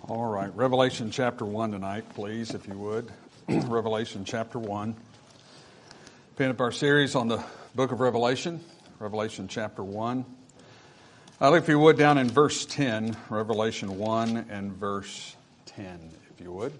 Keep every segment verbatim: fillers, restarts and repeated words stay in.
All right, Revelation chapter one tonight, please, if you would. Revelation chapter one. Picking up our series on the book of Revelation, Revelation chapter one. Uh, if you would, down in verse ten, Revelation one and verse ten, if you would.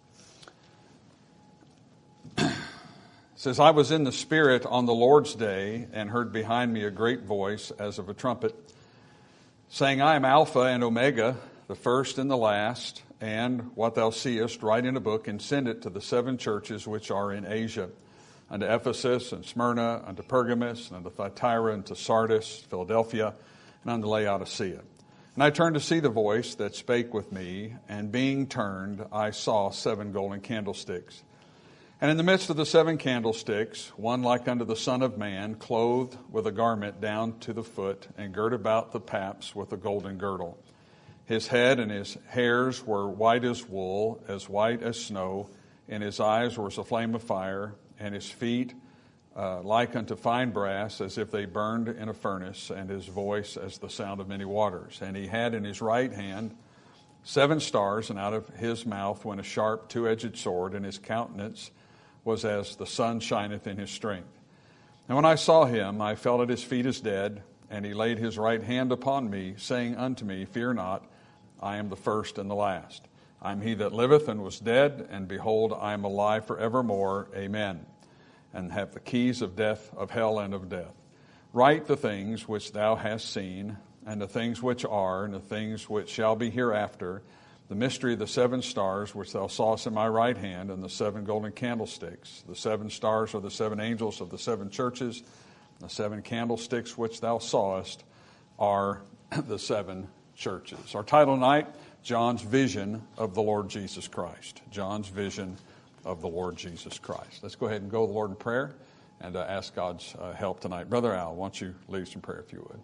It says, I was in the Spirit on the Lord's day and heard behind me a great voice as of a trumpet, saying, I am Alpha and Omega, the first and the last, and what thou seest, write in a book and send it to the seven churches which are in Asia, unto Ephesus and Smyrna, unto Pergamos, and unto Thyatira, and to Sardis, Philadelphia, and unto Laodicea. And I turned to see the voice that spake with me, and being turned, I saw seven golden candlesticks. And in the midst of the seven candlesticks, one like unto the Son of Man, clothed with a garment down to the foot, and girt about the paps with a golden girdle. His head and his hairs were white as wool, as white as snow, and his eyes were as a flame of fire, and his feet uh, like unto fine brass, as if they burned in a furnace, and his voice as the sound of many waters. And he had in his right hand seven stars, and out of his mouth went a sharp two-edged sword, and his countenance was as the sun shineth in his strength. And when I saw him, I fell at his feet as dead, and he laid his right hand upon me, saying unto me, Fear not, I am the first and the last. I am he that liveth and was dead, and behold, I am alive forevermore. Amen. And have the keys of death, of hell, and of death. Write the things which thou hast seen, and the things which are, and the things which shall be hereafter, the mystery of the seven stars which thou sawest in my right hand, and the seven golden candlesticks. The seven stars are the seven angels of the seven churches. The seven candlesticks which thou sawest are the seven churches. Our title tonight, John's Vision of the Lord Jesus Christ. John's Vision of the Lord Jesus Christ. Let's go ahead and go to the Lord in prayer and uh, ask God's uh, help tonight. Brother Al, why don't you lead us in prayer if you would.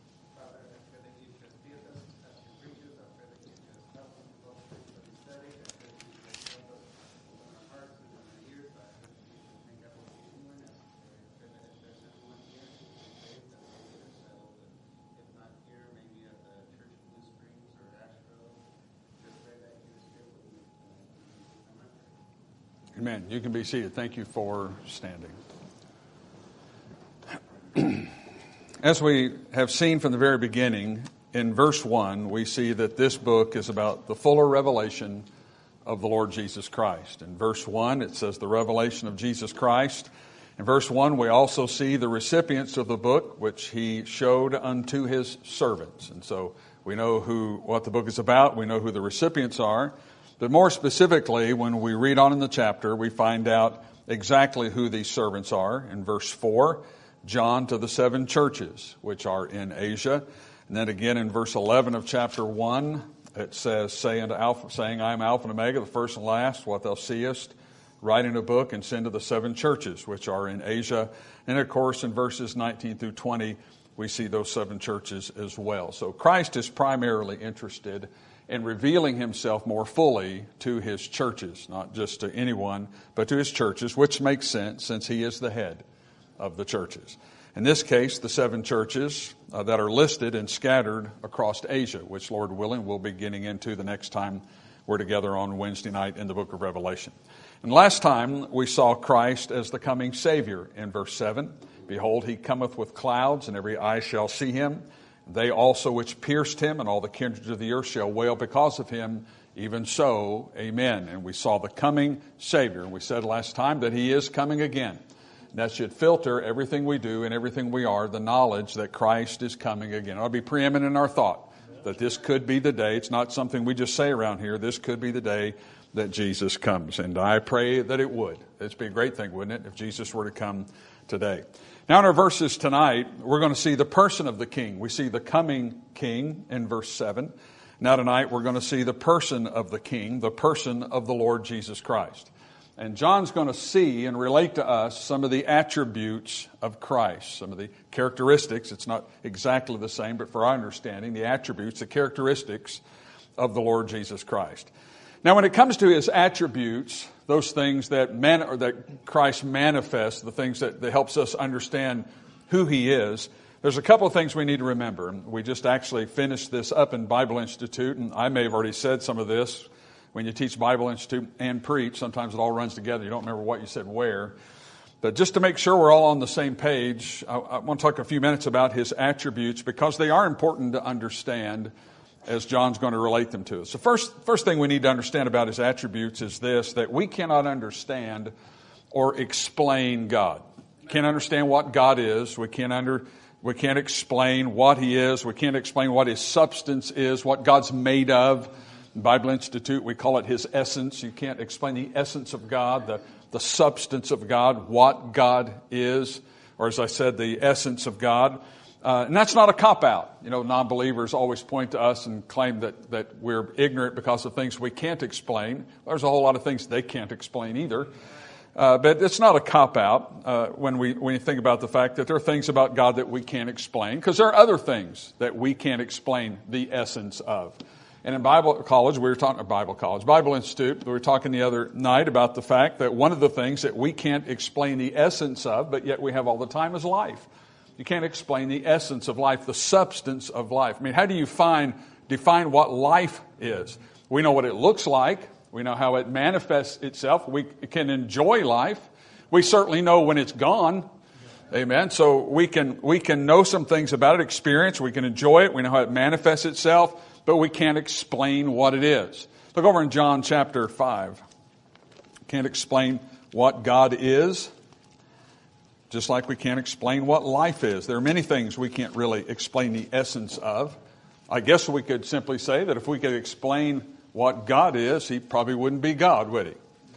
Amen. You can be seated. Thank you for standing. As we have seen from the very beginning, in verse one, we see that this book is about the fuller revelation of the Lord Jesus Christ. In verse one, it says the revelation of Jesus Christ. In verse one, we also see the recipients of the book, which he showed unto his servants. And so we know who what the book is about. We know who the recipients are. But more specifically, when we read on in the chapter, we find out exactly who these servants are. In verse four, John to the seven churches, which are in Asia. And then again in verse eleven of chapter one, it says, Say unto Alpha, saying, I am Alpha and Omega, the first and last, what thou seest, write in a book and send to the seven churches, which are in Asia. And of course, in verses nineteen through twenty, we see those seven churches as well. So Christ is primarily interested in revealing himself more fully to his churches, not just to anyone, but to his churches, which makes sense since he is the head of the churches. In this case, the seven churches uh, that are listed and scattered across Asia, which, Lord willing, we'll be getting into the next time we're together on Wednesday night in the book of Revelation. And last time, we saw Christ as the coming Savior in verse seven. Behold, he cometh with clouds, and every eye shall see him. They also which pierced him, and all the kindreds of the earth shall wail because of him. Even so, amen. And we saw the coming Savior. And we said last time that he is coming again. And that should filter everything we do and everything we are, the knowledge that Christ is coming again. It ought to be preeminent in our thought that this could be the day. It's not something we just say around here. This could be the day that Jesus comes. And I pray that it would. It'd be a great thing, wouldn't it, if Jesus were to come today. Now in our verses tonight, we're going to see the person of the King. We see the coming King in verse seven. Now tonight, we're going to see the person of the King, the person of the Lord Jesus Christ. And John's going to see and relate to us some of the attributes of Christ, some of the characteristics. It's not exactly the same, but for our understanding, the attributes, the characteristics of the Lord Jesus Christ. Now, when it comes to his attributes, those things that man, or that Christ manifests, the things that, that helps us understand who he is, There's a couple of things we need to remember. We just actually finished this up in Bible Institute, and I may have already said some of this. When you teach Bible Institute and preach, sometimes it all runs together. You don't remember what you said where. But just to make sure we're all on the same page, I, I want to talk a few minutes about his attributes because they are important to understand as John's going to relate them to us. The first, first thing we need to understand about his attributes is this, that we cannot understand or explain God. We can't understand what God is. We can't under... We can't explain what He is. We can't explain what His substance is, what God's made of. In Bible Institute, we call it His essence. You can't explain the essence of God, the, the substance of God, what God is, or as I said, the essence of God. Uh, and that's not a cop-out. You know, non-believers always point to us and claim that, that we're ignorant because of things we can't explain. There's a whole lot of things they can't explain either. Uh, but it's not a cop-out uh, when we when you think about the fact that there are things about God that we can't explain, because there are other things that we can't explain the essence of. And in Bible college, we were talking about Bible college, Bible Institute, we were talking the other night about the fact that one of the things that we can't explain the essence of, but yet we have all the time, is life. You can't explain the essence of life, the substance of life. I mean, how do you find define what life is? We know what it looks like. We know how it manifests itself. We can enjoy life. We certainly know when it's gone. Amen. So we can we can know some things about it, experience. We can enjoy it. We know how it manifests itself, but we can't explain what it is. Look over in John chapter five. Can't explain what God is, just like we can't explain what life is. There are many things we can't really explain the essence of. I guess we could simply say that if we could explain what God is, He probably wouldn't be God, would He?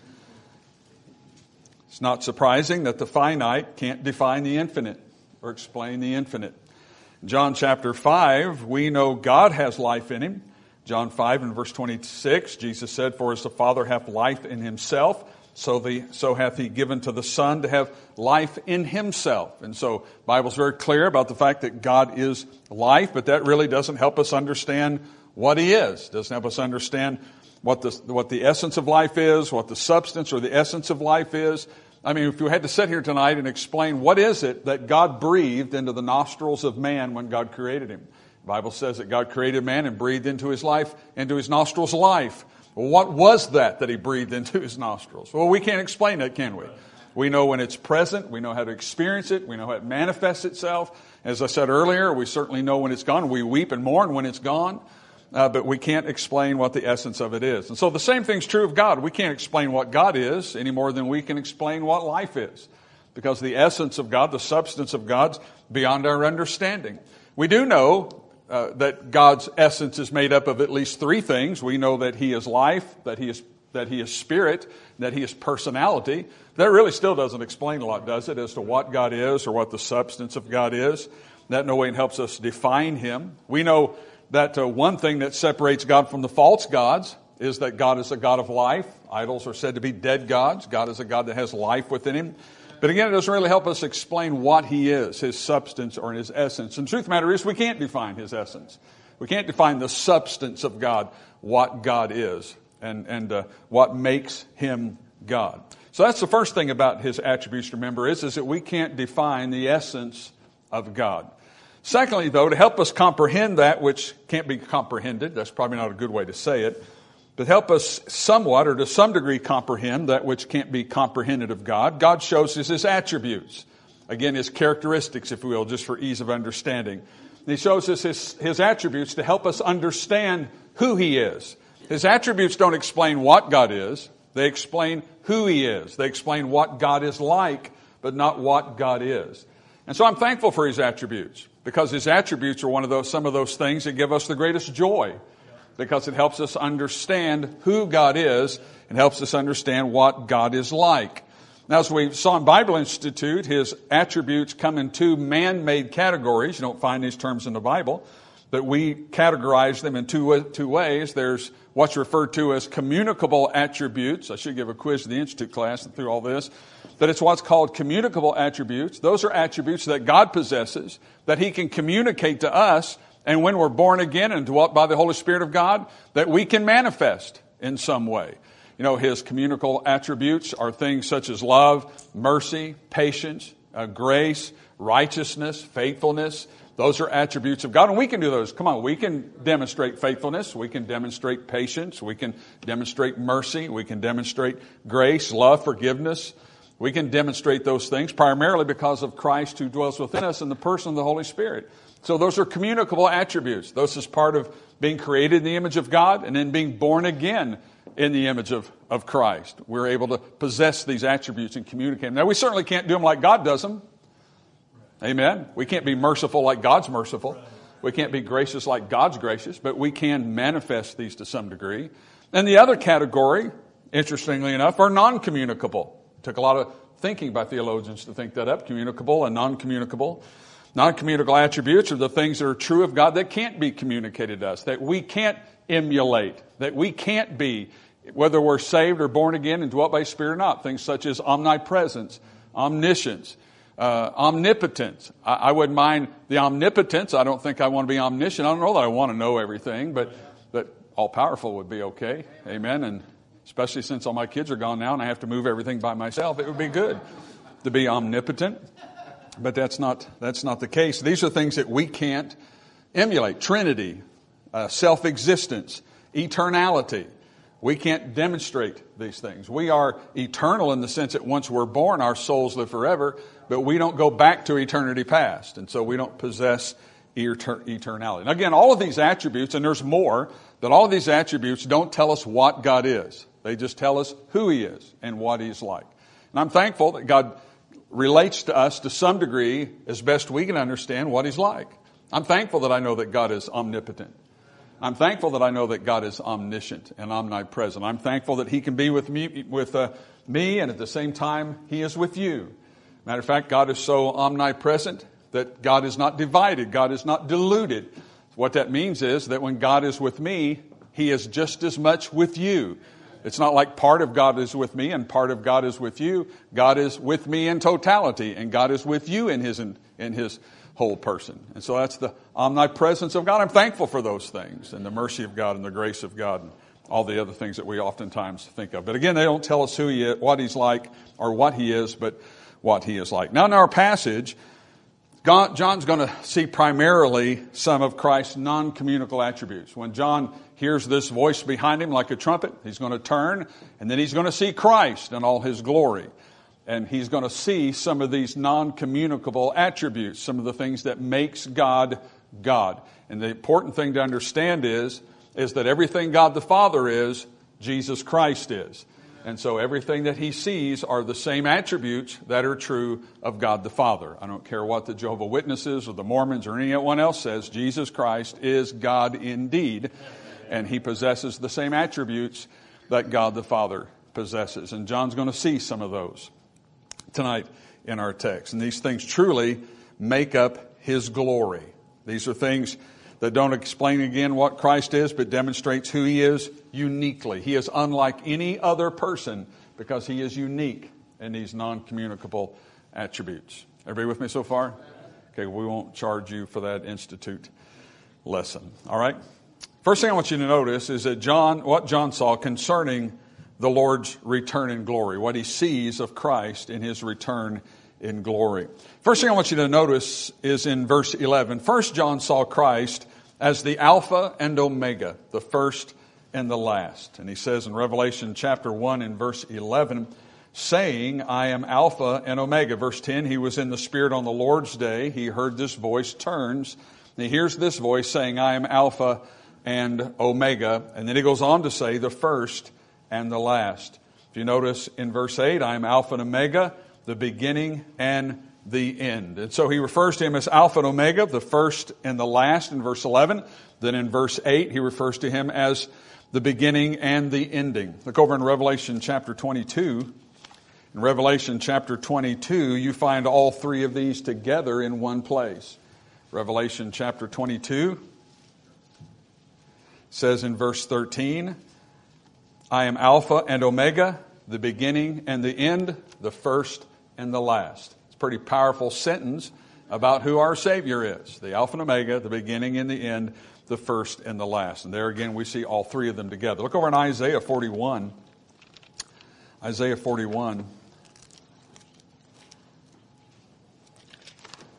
It's not surprising that the finite can't define the infinite or explain the infinite. In John chapter five, we know God has life in Him. John five and verse twenty-six, Jesus said, "For as the Father hath life in Himself, so the so hath He given to the Son to have life in Himself." And so the Bible's very clear about the fact that God is life, but that really doesn't help us understand what He is. Doesn't help us understand what the what the essence of life is, what the substance or the essence of life is. I mean, if you had to sit here tonight and explain what is it that God breathed into the nostrils of man when God created him. The Bible says that God created man and breathed into his life, into his nostrils life. Well, what was that that He breathed into his nostrils? Well, we can't explain that, can we? We know when it's present. We know how to experience it. We know how it manifests itself. As I said earlier, we certainly know when it's gone. We weep and mourn when it's gone. Uh, but we can't explain what the essence of it is. And so the same thing's true of God. We can't explain what God is any more than we can explain what life is. Because the essence of God, the substance of God's beyond our understanding. We do know uh, that God's essence is made up of at least three things. We know that He is life, that He is that He is spirit, that He is personality. That really still doesn't explain a lot, does it, as to what God is or what the substance of God is. That no way helps us define Him. We know that uh, one thing that separates God from the false gods is that God is a God of life. Idols are said to be dead gods. God is a God that has life within Him. But again, it doesn't really help us explain what He is, His substance or His essence. And the truth of the matter is we can't define His essence. We can't define the substance of God, what God is, and, and uh, what makes Him God. So that's the first thing about His attributes to remember is, is that we can't define the essence of God. Secondly, though, to help us comprehend that which can't be comprehended, that's probably not a good way to say it, but help us somewhat or to some degree comprehend that which can't be comprehended of God, God shows us His attributes. Again, His characteristics, if we will, just for ease of understanding. And He shows us his, his attributes to help us understand who He is. His attributes don't explain what God is. They explain who He is. They explain what God is like, but not what God is. And so I'm thankful for His attributes, because His attributes are one of those, some of those things that give us the greatest joy, because it helps us understand who God is and helps us understand what God is like. Now, as we saw in Bible Institute, His attributes come in two man-made categories. You don't find these terms in the Bible, but we categorize them in two, two ways. There's what's referred to as communicable attributes. I should give a quiz to the Institute class and through all this. But it's what's called communicable attributes. Those are attributes that God possesses, that He can communicate to us, and when we're born again and dwelt by the Holy Spirit of God, that we can manifest in some way. You know, His communicable attributes are things such as love, mercy, patience, uh, grace, righteousness, faithfulness. Those are attributes of God, and we can do those. Come on, we can demonstrate faithfulness. We can demonstrate patience. We can demonstrate mercy. We can demonstrate grace, love, forgiveness. We can demonstrate those things primarily because of Christ who dwells within us in the person of the Holy Spirit. So those are communicable attributes. Those is part of being created in the image of God and then being born again in the image of, of Christ. We're able to possess these attributes and communicate them. Now, we certainly can't do them like God does them. Amen. We can't be merciful like God's merciful. We can't be gracious like God's gracious, but we can manifest these to some degree. And the other category, interestingly enough, are non-communicable. It took a lot of thinking by theologians to think that up, communicable and non-communicable. Non-communicable attributes are the things that are true of God that can't be communicated to us, that we can't emulate, that we can't be, whether we're saved or born again and dwelt by Spirit or not. Things such as omnipresence, omniscience, Uh, omnipotence. I, I wouldn't mind the omnipotence. I don't think I want to be omniscient. I don't know that I want to know everything, but, but all-powerful would be okay. Amen. And especially since all my kids are gone now and I have to move everything by myself, it would be good to be omnipotent. But that's not, that's not the case. These are things that we can't emulate. Trinity, uh, self-existence, eternality. We can't demonstrate these things. We are eternal in the sense that once we're born, our souls live forever, but we don't go back to eternity past. And so we don't possess etern- eternality. And again, all of these attributes, and there's more, but all of these attributes don't tell us what God is. They just tell us who He is and what He's like. And I'm thankful that God relates to us to some degree as best we can understand what He's like. I'm thankful that I know that God is omnipotent. I'm thankful that I know that God is omniscient and omnipresent. I'm thankful that He can be with me, with uh, me, and at the same time, He is with you. Matter of fact, God is so omnipresent that God is not divided. God is not diluted. What that means is that when God is with me, He is just as much with you. It's not like part of God is with me and part of God is with you. God is with me in totality, and God is with you in His in, in His whole person. And so that's the omnipresence of God. I'm thankful for those things and the mercy of God and the grace of God and all the other things that we oftentimes think of. But again, they don't tell us who He is, what He's like, or what He is, but what He is like. Now in our passage, God, John's going to see primarily some of Christ's non-communicable attributes. When John hears this voice behind him like a trumpet, he's going to turn, and then he's going to see Christ in all His glory. And he's going to see some of these non-communicable attributes, some of the things that makes God, God. And the important thing to understand is, is that everything God the Father is, Jesus Christ is. And so everything that He sees are the same attributes that are true of God the Father. I don't care what the Jehovah's Witnesses or the Mormons or anyone else says, Jesus Christ is God indeed. And He possesses the same attributes that God the Father possesses. And John's going to see some of those tonight in our text. And these things truly make up His glory. These are things that don't explain again what Christ is, but demonstrates who He is uniquely. He is unlike any other person because He is unique in these non-communicable attributes. Everybody with me so far? Okay, we won't charge you for that Institute lesson. All right? First thing I want you to notice is that John, what John saw concerning the Lord's return in glory, what he sees of Christ in His return in glory. First thing I want you to notice is in verse eleven. First, John saw Christ as the Alpha and Omega, the first and the last. And he says in Revelation chapter one in verse eleven, saying, I am Alpha and Omega. Verse ten, he was in the Spirit on the Lord's day. He heard this voice, turns, and he hears this voice saying, I am Alpha and Omega. And then he goes on to say, the first and the last. If you notice in verse eight, I am Alpha and Omega, the beginning and the end. And so he refers to Him as Alpha and Omega, the first and the last in verse eleven. Then in verse eight, he refers to Him as the beginning and the ending. Look over in Revelation chapter twenty-two. In Revelation chapter twenty-two, you find all three of these together in one place. Revelation chapter twenty-two says in verse thirteen, I am Alpha and Omega, the beginning and the end, the first and the last. It's a pretty powerful sentence about who our Savior is. The Alpha and Omega, the beginning and the end, the first and the last. And there again we see all three of them together. Look over in Isaiah forty-one. Isaiah forty-one.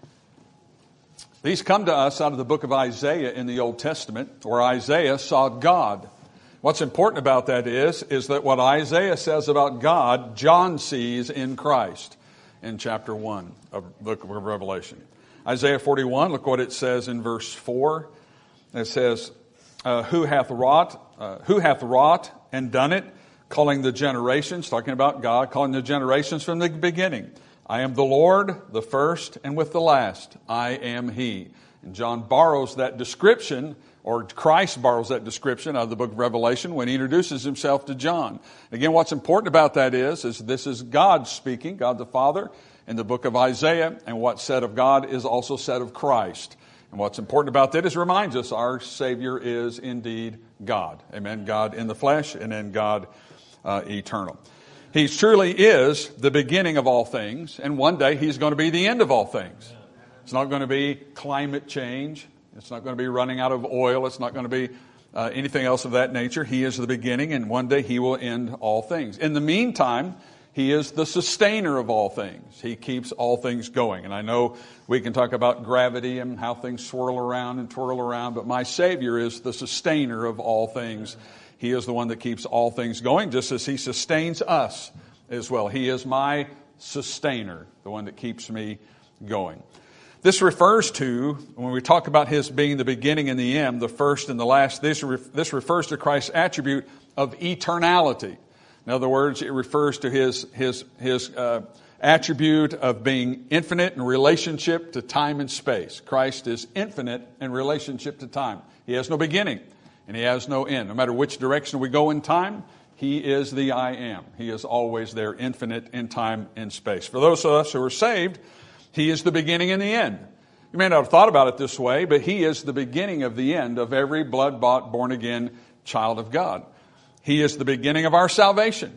These come to us out of the book of Isaiah in the Old Testament, where Isaiah saw God. What's important about that is, is that what Isaiah says about God, John sees in Christ in chapter one of the book of Revelation. Isaiah forty-one, look what it says in verse four. It says, uh, who hath wrought, uh, who hath wrought and done it, calling the generations, talking about God, calling the generations from the beginning. I am the Lord, the first, and with the last, I am He. And John borrows that description, or Christ borrows that description out of the book of Revelation when he introduces himself to John. Again, what's important about that is, is this is God speaking, God the Father, in the book of Isaiah, and what's said of God is also said of Christ. And what's important about that is it reminds us our Savior is indeed God. Amen. God in the flesh, and then God uh, eternal. He truly is the beginning of all things, and one day He's going to be the end of all things. It's not going to be climate change. It's not going to be running out of oil. It's not going to be uh, anything else of that nature. He is the beginning, and one day He will end all things. In the meantime, He is the sustainer of all things. He keeps all things going. And I know we can talk about gravity and how things swirl around and twirl around, but my Savior is the sustainer of all things. He is the one that keeps all things going, just as He sustains us as well. He is my sustainer, the one that keeps me going. This refers to, when we talk about His being the beginning and the end, the first and the last, this, this refers to Christ's attribute of eternality. In other words, it refers to His, his, his uh, attribute of being infinite in relationship to time and space. Christ is infinite in relationship to time. He has no beginning. And He has no end. No matter which direction we go in time, He is the I am. He is always there, infinite in time and space. For those of us who are saved, He is the beginning and the end. You may not have thought about it this way, but He is the beginning of the end of every blood-bought, born-again child of God. He is the beginning of our salvation.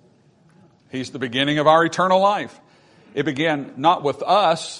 He's the beginning of our eternal life. It began not with us.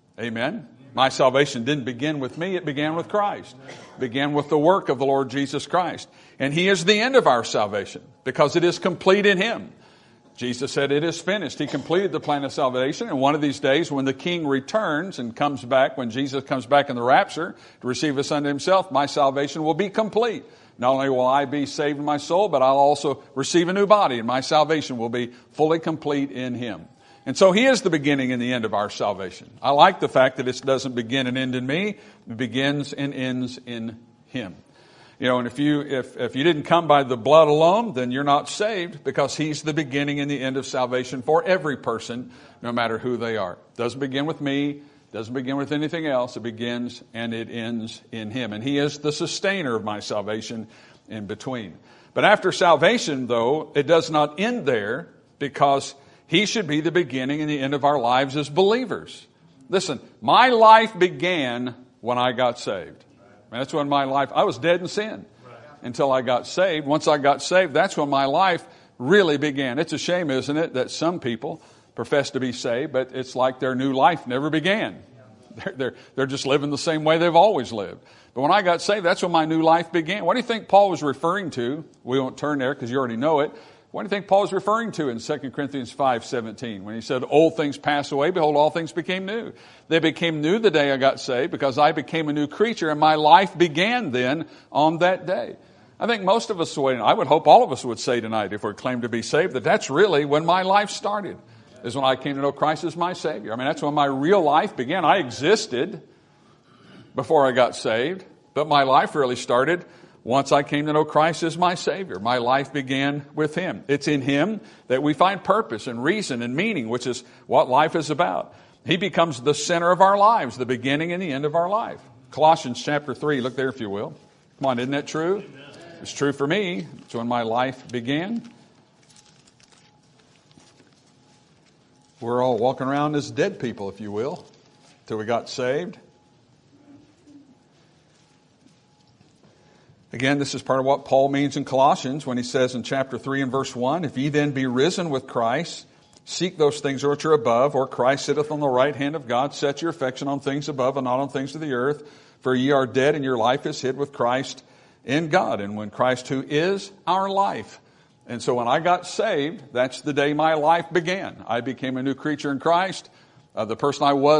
Amen. My salvation didn't begin with me, it began with Christ. It began with the work of the Lord Jesus Christ. And He is the end of our salvation because it is complete in Him. Jesus said, it is finished. He completed the plan of salvation. And one of these days when the King returns and comes back, when Jesus comes back in the rapture to receive us unto Himself, my salvation will be complete. Not only will I be saved in my soul, but I'll also receive a new body, and my salvation will be fully complete in Him. And so He is the beginning and the end of our salvation. I like the fact that it doesn't begin and end in me. It begins and ends in Him. You know, and if you if if you didn't come by the blood alone, then you're not saved, because He's the beginning and the end of salvation for every person, no matter who they are. It doesn't begin with me. Doesn't begin with anything else. It begins and it ends in Him. And He is the sustainer of my salvation in between. But after salvation, though, it does not end there, because He should be the beginning and the end of our lives as believers. Listen, my life began when I got saved. And that's when my life, I was dead in sin until I got saved. Once I got saved, that's when my life really began. It's a shame, isn't it, that some people profess to be saved, but it's like their new life never began. They're, they're, they're just living the same way they've always lived. But when I got saved, that's when my new life began. What do you think Paul was referring to? We won't turn there because you already know it. What do you think Paul was referring to in Second Corinthians five seventeen when he said, old things pass away, behold, all things became new? They became new the day I got saved, because I became a new creature, and my life began then on that day. I think most of us would, I would hope all of us would say tonight, if we're claimed to be saved, that that's really when my life started, is when I came to know Christ as my Savior. I mean, that's when my real life began. I existed before I got saved, but my life really started once I came to know Christ as my Savior. My life began with Him. It's in Him that we find purpose and reason and meaning, which is what life is about. He becomes the center of our lives, the beginning and the end of our life. Colossians chapter three, look there if you will. Come on, isn't that true? It's true for me. It's when my life began. We're all walking around as dead people, if you will, till we got saved. Again, this is part of what Paul means in Colossians when he says in chapter three and verse one, if ye then be risen with Christ, seek those things which are above, or Christ sitteth on the right hand of God, set your affection on things above and not on things of the earth. For ye are dead, and your life is hid with Christ in God. And when Christ, who is our life. And so when I got saved, that's the day my life began. I became a new creature in Christ. Uh, the person I was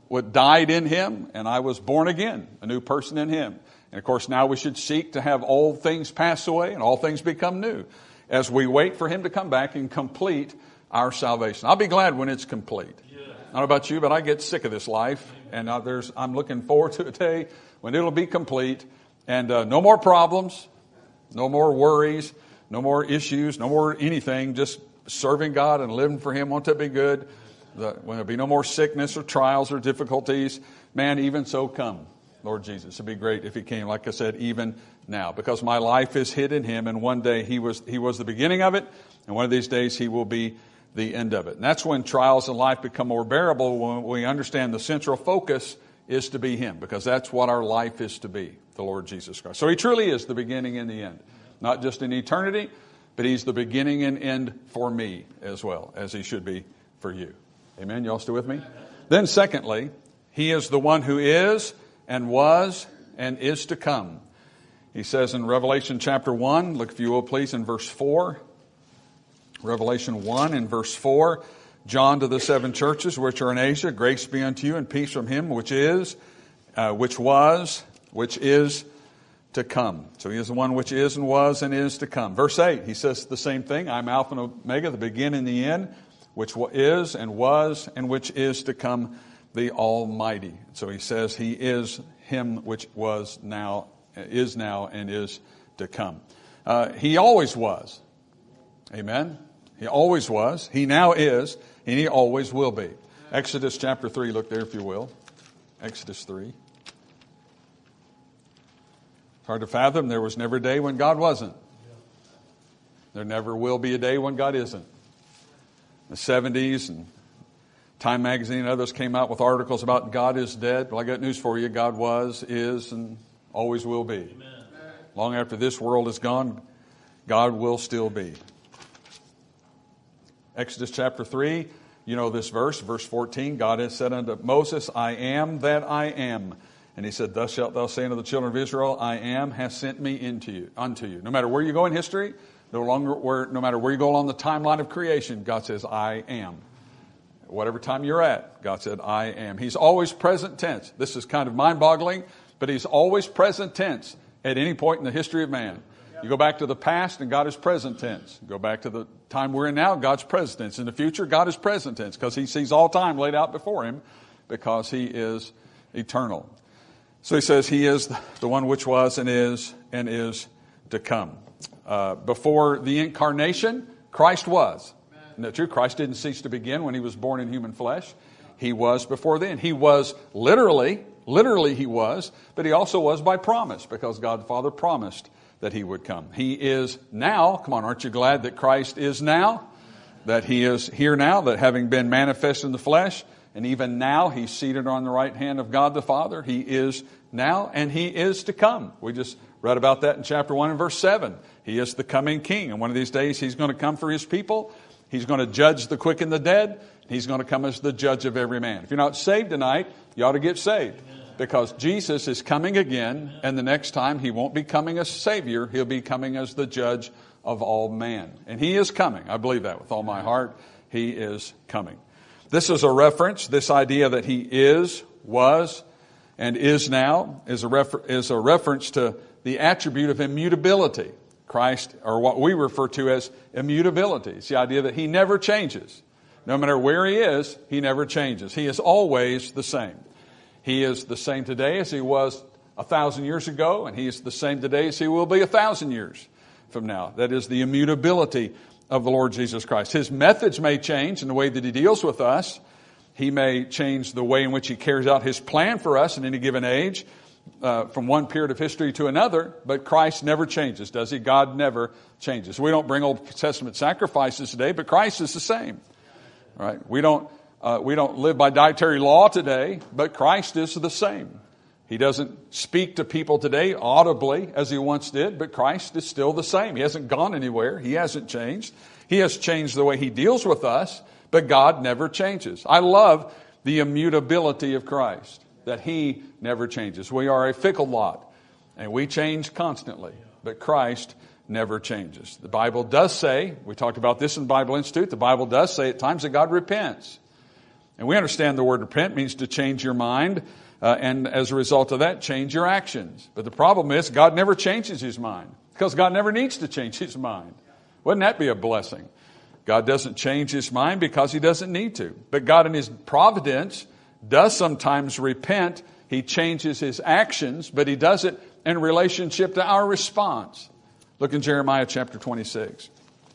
what died in him, and I was born again, a new person in him. And of course, now we should seek to have old things pass away and all things become new as we wait for him to come back and complete our salvation. I'll be glad when it's complete. Yeah. I don't know about you, but I get sick of this life, and now there's, I'm looking forward to a day when it'll be complete, and uh, no more problems, no more worries, no more issues, no more anything, just serving God and living for him. Won't that be good? The, when there'll be no more sickness or trials or difficulties, man, even so come, Lord Jesus. It'd be great if he came, like I said, even now, because my life is hid in him, and one day he was he was the beginning of it, and one of these days he will be the end of it. And that's when trials in life become more bearable, when we understand the central focus is to be him, because that's what our life is to be, the Lord Jesus Christ. So he truly is the beginning and the end, not just in eternity, but he's the beginning and end for me as well, as he should be for you. Amen. Y'all still with me? Then secondly, he is the one who is and was and is to come. He says in Revelation chapter one, look if you will please in verse four. Revelation one in verse four. John to the seven churches which are in Asia, grace be unto you and peace from him which is, uh, which was, which is to come. So he is the one which is and was and is to come. Verse eight, he says the same thing. I'm Alpha and Omega, the beginning and the end, which is and was and which is to come, the Almighty. So he says he is him which was now, is now, and is to come. Uh, he always was. Amen. He always was. He now is, and he always will be. Exodus chapter three, look there if you will. Exodus three. Hard to fathom. There was never a day when God wasn't. There never will be a day when God isn't. The seventies and Time Magazine and others came out with articles about God is dead. Well, I got news for you. God was, is, and always will be. Amen. Long after this world is gone, God will still be. Exodus chapter three, you know this verse, verse fourteen. God has said unto Moses, I am that I am. And he said, thus shalt thou say unto the children of Israel, I am, hath sent me into you, unto you. No matter where you go in history, no longer where, no matter where you go along the timeline of creation, God says, I am. Whatever time you're at, God said, I am. He's always present tense. This is kind of mind-boggling, but he's always present tense at any point in the history of man. You go back to the past, and God is present tense. You go back to the time we're in now, God's present tense. In the future, God is present tense because he sees all time laid out before him because he is eternal. So he says he is the one which was and is and is to come. Uh, before the incarnation, Christ was. Isn't that true? Christ didn't cease to begin when he was born in human flesh. He was before then. He was literally, literally he was, but he also was by promise because God the Father promised that he would come. He is now. Come on, aren't you glad that Christ is now? That he is here now, that having been manifest in the flesh, and even now he's seated on the right hand of God the Father. He is now and he is to come. We just read about that in chapter one and verse seven. He is the coming king. And one of these days he's going to come for his people. He's going to judge the quick and the dead. He's going to come as the judge of every man. If you're not saved tonight, you ought to get saved. Because Jesus is coming again, and the next time he won't be coming as Savior, he'll be coming as the judge of all man. And he is coming. I believe that with all my heart. He is coming. This is a reference, this idea that he is, was, and is now, is a, refer- is a reference to the attribute of immutability. Christ, or what we refer to as immutability. It's the idea that he never changes. No matter where he is, he never changes. He is always the same. He is the same today as he was a thousand years ago, and he is the same today as he will be a thousand years from now. That is the immutability of the Lord Jesus Christ. His methods may change in the way that he deals with us. He may change the way in which he carries out his plan for us in any given age, uh, from one period of history to another, but Christ never changes, does he? God never changes. We don't bring Old Testament sacrifices today, but Christ is the same. Right? We don't uh, we don't live by dietary law today, but Christ is the same. He doesn't speak to people today audibly as he once did, but Christ is still the same. He hasn't gone anywhere. He hasn't changed. He has changed the way he deals with us, but God never changes. I love the immutability of Christ, that he never changes. We are a fickle lot, and we change constantly, but Christ never changes. The Bible does say, we talked about this in Bible Institute, the Bible does say at times that God repents. And we understand the word repent means to change your mind, uh, and as a result of that, change your actions. But the problem is God never changes his mind, because God never needs to change his mind. Wouldn't that be a blessing? God doesn't change his mind because he doesn't need to. But God in his providence does sometimes repent. He changes his actions, but he does it in relationship to our response. Look in Jeremiah chapter twenty-six.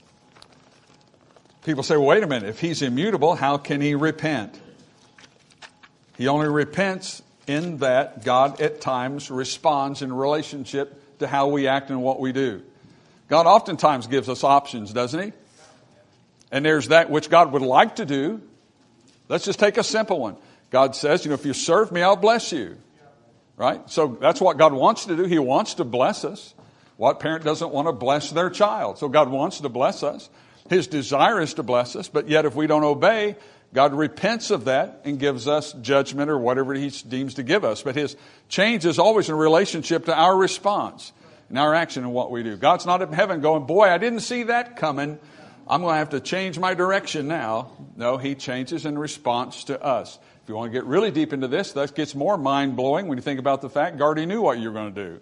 People say, well, wait a minute, if he's immutable, how can he repent? He only repents in that God at times responds in relationship to how we act and what we do. God oftentimes gives us options, doesn't he? And there's that which God would like to do. Let's just take a simple one. God says, you know, if you serve me, I'll bless you. Right? So that's what God wants to do. He wants to bless us. What parent doesn't want to bless their child? So God wants to bless us. His desire is to bless us, but yet if we don't obey, God repents of that and gives us judgment or whatever he deems to give us. But his change is always in relationship to our response and our action and what we do. God's not in heaven going, boy, I didn't see that coming. I'm going to have to change my direction now. No, he changes in response to us. If you want to get really deep into this, that gets more mind-blowing when you think about the fact God already knew what you were going to do.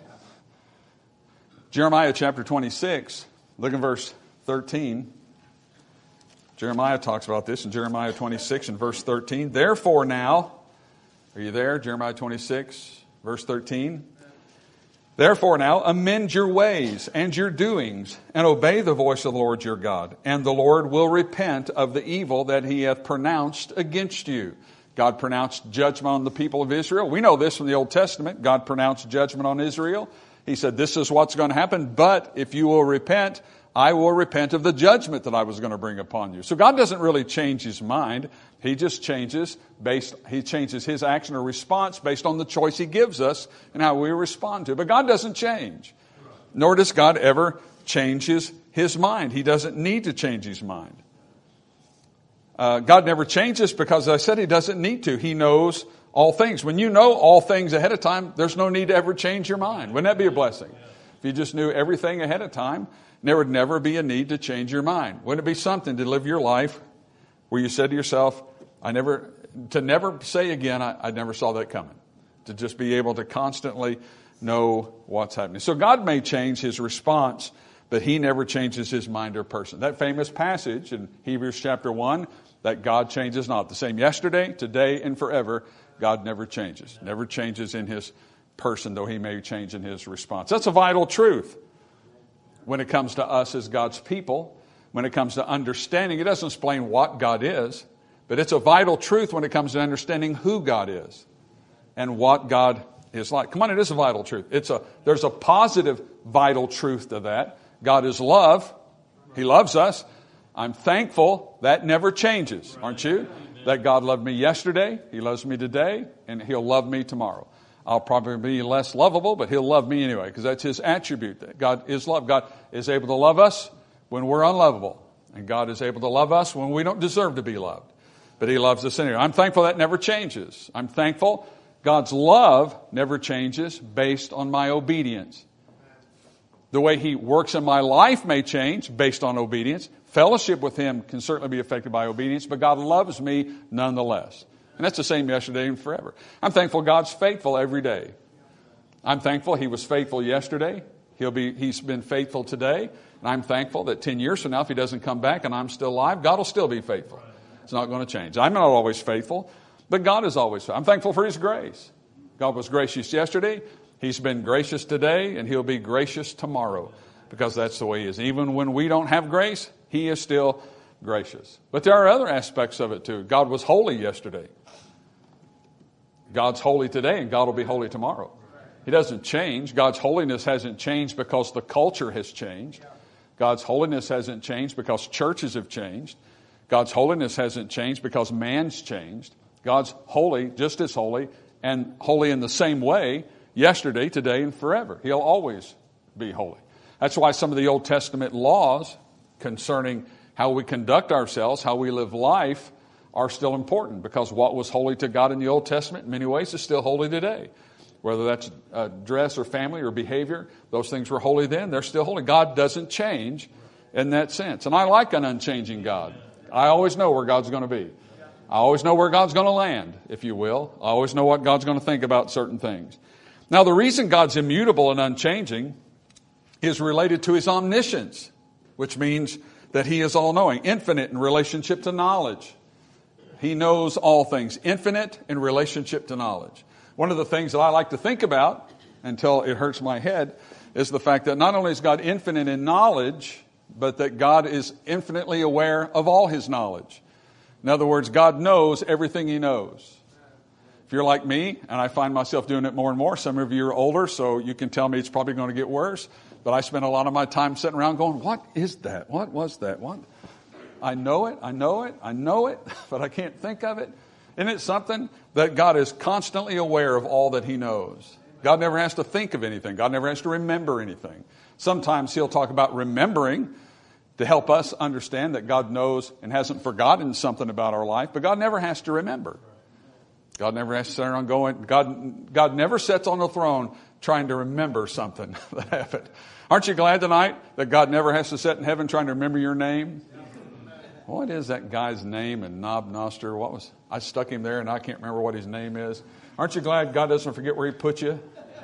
Jeremiah chapter twenty-six, look at verse thirteen. Jeremiah talks about this in Jeremiah twenty-six and verse thirteen. Therefore now, are you there? Jeremiah twenty-six, verse thirteen. Therefore now, amend your ways and your doings, and obey the voice of the Lord your God. And the Lord will repent of the evil that he hath pronounced against you. God pronounced judgment on the people of Israel. We know this from the Old Testament. God pronounced judgment on Israel. He said, this is what's going to happen, but if you will repent, I will repent of the judgment that I was going to bring upon you. So God doesn't really change his mind. He just changes based, he changes his action or response based on the choice he gives us and how we respond to it. But God doesn't change. Nor does God ever change his, his mind. He doesn't need to change his mind. Uh, God never changes because, as I said, he doesn't need to. He knows all things. When you know all things ahead of time, there's no need to ever change your mind. Wouldn't that be a blessing? If you just knew everything ahead of time, there would never be a need to change your mind. Wouldn't it be something to live your life where you said to yourself, I never, to never say again, I, I never saw that coming. To just be able to constantly know what's happening. So God may change his response, but he never changes his mind or person. That famous passage in Hebrews chapter one, that God changes not. The same yesterday, today, and forever. God never changes. Never changes in his person, though he may change in his response. That's a vital truth when it comes to us as God's people. When it comes to understanding, it doesn't explain what God is, but it's a vital truth when it comes to understanding who God is and what God is like. Come on, it is a vital truth. It's a there's a positive vital truth to that. God is love. He loves us. I'm thankful that never changes, aren't you? That God loved me yesterday, he loves me today, and he'll love me tomorrow. I'll probably be less lovable, but he'll love me anyway, because that's his attribute. That God is love. God is able to love us when we're unlovable. And God is able to love us when we don't deserve to be loved. But he loves us anyway. I'm thankful that never changes. I'm thankful God's love never changes based on my obedience. The way he works in my life may change based on obedience. Fellowship with him can certainly be affected by obedience, but God loves me nonetheless. And that's the same yesterday and forever. I'm thankful God's faithful every day. I'm thankful he was faithful yesterday. He'll be, he's been faithful today. And I'm thankful that ten years from now, if he doesn't come back and I'm still alive, God will still be faithful. It's not going to change. I'm not always faithful, but God is always faithful. I'm thankful for his grace. God was gracious yesterday. He's been gracious today, and he'll be gracious tomorrow, because that's the way he is. Even when we don't have grace, he is still gracious. But there are other aspects of it too. God was holy yesterday. God's holy today, and God will be holy tomorrow. He doesn't change. God's holiness hasn't changed because the culture has changed. God's holiness hasn't changed because churches have changed. God's holiness hasn't changed because man's changed. God's holy, just as holy, and holy in the same way, yesterday, today, and forever. He'll always be holy. That's why some of the Old Testament laws concerning how we conduct ourselves, how we live life, are still important, because what was holy to God in the Old Testament in many ways is still holy today. Whether that's uh, dress or family or behavior, those things were holy then, they're still holy. God doesn't change in that sense. And I like an unchanging God. I always know where God's going to be. I always know where God's going to land, if you will. I always know what God's going to think about certain things. Now, the reason God's immutable and unchanging is related to his omniscience, which means that he is all-knowing, infinite in relationship to knowledge. He knows all things, infinite in relationship to knowledge. One of the things that I like to think about, until it hurts my head, is the fact that not only is God infinite in knowledge, but that God is infinitely aware of all his knowledge. In other words, God knows everything he knows. If you're like me, and I find myself doing it more and more, some of you are older, so you can tell me it's probably going to get worse, but I spend a lot of my time sitting around going, what is that? What was that? What? I know it, I know it, I know it, but I can't think of it. Isn't it something that God is constantly aware of all that he knows? God never has to think of anything. God never has to remember anything. Sometimes he'll talk about remembering to help us understand that God knows and hasn't forgotten something about our life, but God never has to remember. God never has to sit around going, God, God never sits on the throne trying to remember something that happened. Aren't you glad tonight that God never has to sit in heaven trying to remember your name? What is that guy's name in Knob Noster? What was, I stuck him there and I can't remember what his name is. Aren't you glad God doesn't forget where he put you?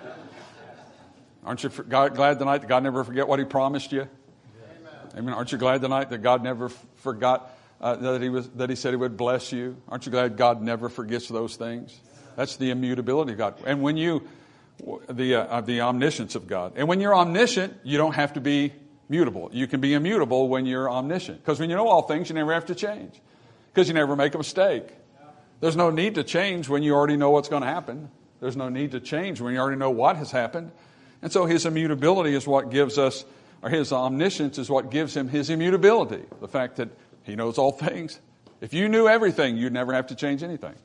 Aren't you glad tonight that God never forget what he promised you? Amen. Aren't you glad tonight that God never forgot uh, that he was that he said he would bless you? Aren't you glad God never forgets those things? That's the immutability of God. And when you, the uh, the omniscience of God. And when you're omniscient, you don't have to be mutable. You can be immutable when you're omniscient. Because when you know all things, you never have to change. Because you never make a mistake. There's no need to change when you already know what's going to happen. There's no need to change when you already know what has happened. And so his immutability is what gives us, or his omniscience is what gives him his immutability. The fact that he knows all things. If you knew everything, you'd never have to change anything.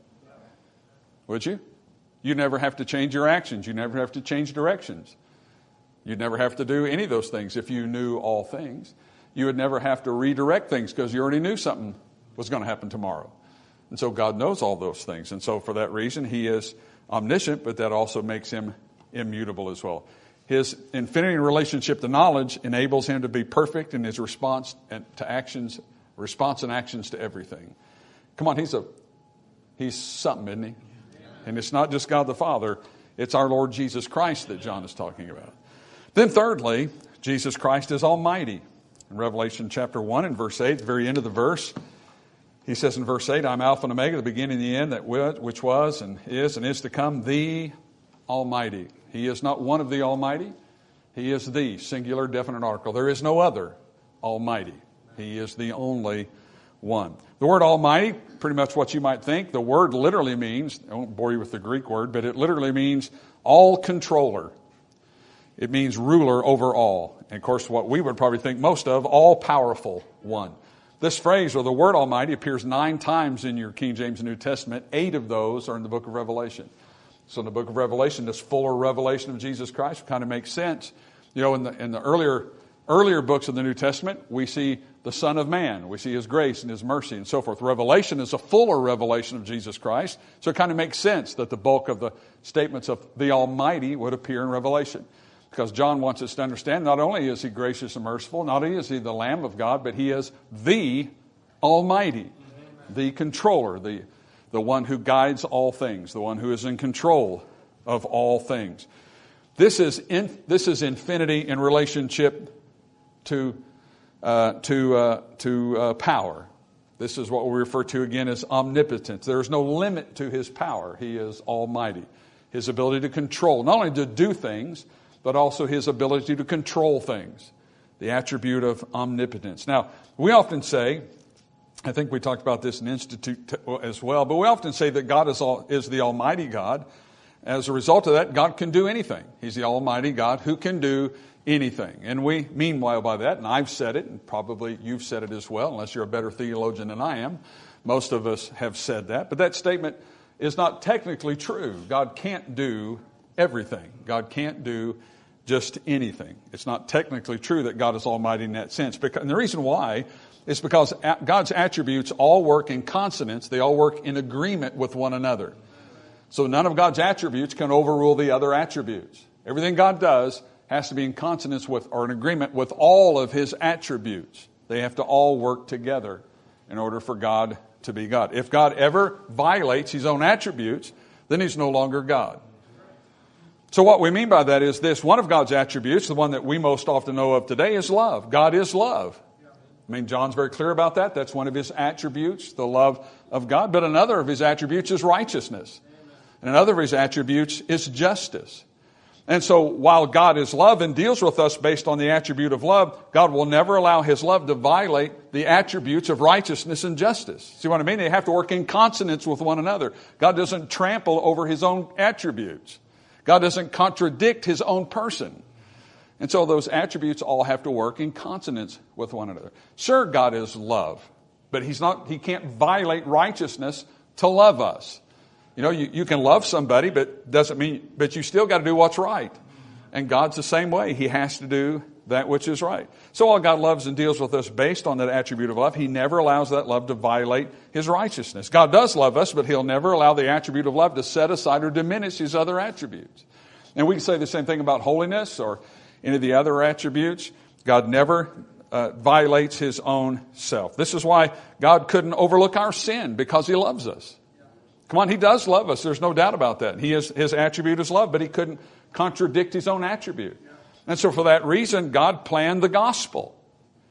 Would you? You'd never have to change your actions. You'd never have to change directions. You'd never have to do any of those things if you knew all things. You would never have to redirect things because you already knew something was going to happen tomorrow. And so God knows all those things. And so for that reason, he is omniscient, but that also makes him immutable as well. His infinity in relationship to knowledge enables him to be perfect in his response to actions, response and actions to everything. Come on, he's a he's something, isn't he? And it's not just God the Father, it's our Lord Jesus Christ that John is talking about. Then thirdly, Jesus Christ is almighty. In Revelation chapter one and verse eight, at the very end of the verse, he says in verse eight, I'm Alpha and Omega, the beginning and the end, that which was and is and is to come, the Almighty. He is not one of the Almighty. He is the singular definite article. There is no other Almighty. He is the only one. The word Almighty, pretty much what you might think. The word literally means, I won't bore you with the Greek word, but it literally means all controller. It means ruler over all. And of course, what we would probably think most of, all powerful one. This phrase, or the word Almighty, appears nine times in your King James New Testament. Eight of those are in the book of Revelation. So in the book of Revelation, this fuller revelation of Jesus Christ kind of makes sense. You know, in the in the earlier earlier books of the New Testament, we see the Son of Man. We see his grace and his mercy and so forth. Revelation is a fuller revelation of Jesus Christ. So it kind of makes sense that the bulk of the statements of the Almighty would appear in Revelation. Because John wants us to understand not only is he gracious and merciful, not only is he the Lamb of God, but he is the Almighty, Amen. The controller, the the one who guides all things, the one who is in control of all things. This is in, this is infinity in relationship to uh, to uh, to uh, power. This is what we refer to again as omnipotence. There is no limit to his power. He is almighty. His ability to control, not only to do things, but also his ability to control things. The attribute of omnipotence. Now, we often say, I think we talked about this in Institute as well, but we often say that God is all, is the Almighty God. As a result of that, God can do anything. He's the Almighty God who can do anything. And we meanwhile by that, and I've said it, and probably you've said it as well, unless you're a better theologian than I am. Most of us have said that. But that statement is not technically true. God can't do everything. God can't do just anything. It's not technically true that God is almighty in that sense. And the reason why is because God's attributes all work in consonance. They all work in agreement with one another. So none of God's attributes can overrule the other attributes. Everything God does has to be in consonance with or in agreement with all of his attributes. They have to all work together in order for God to be God. If God ever violates his own attributes, then he's no longer God. So what we mean by that is this. One of God's attributes, the one that we most often know of today, is love. God is love. I mean, John's very clear about that. That's one of his attributes, the love of God. But another of his attributes is righteousness. And another of his attributes is justice. And so while God is love and deals with us based on the attribute of love, God will never allow his love to violate the attributes of righteousness and justice. See what I mean? They have to work in consonance with one another. God doesn't trample over his own attributes. God doesn't contradict his own person. And so those attributes all have to work in consonance with one another. Sure, God is love, but he's not, he can't violate righteousness to love us. You know, you, you can love somebody, but doesn't mean, but you still got to do what's right. And God's the same way. He has to do that which is right. So while God loves and deals with us based on that attribute of love, he never allows that love to violate his righteousness. God does love us, but he'll never allow the attribute of love to set aside or diminish his other attributes. And we can say the same thing about holiness or any of the other attributes. God never uh, violates his own self. This is why God couldn't overlook our sin, because he loves us. Come on, he does love us. There's no doubt about that. He is, his attribute is love, but he couldn't contradict his own attribute. And so for that reason, God planned the gospel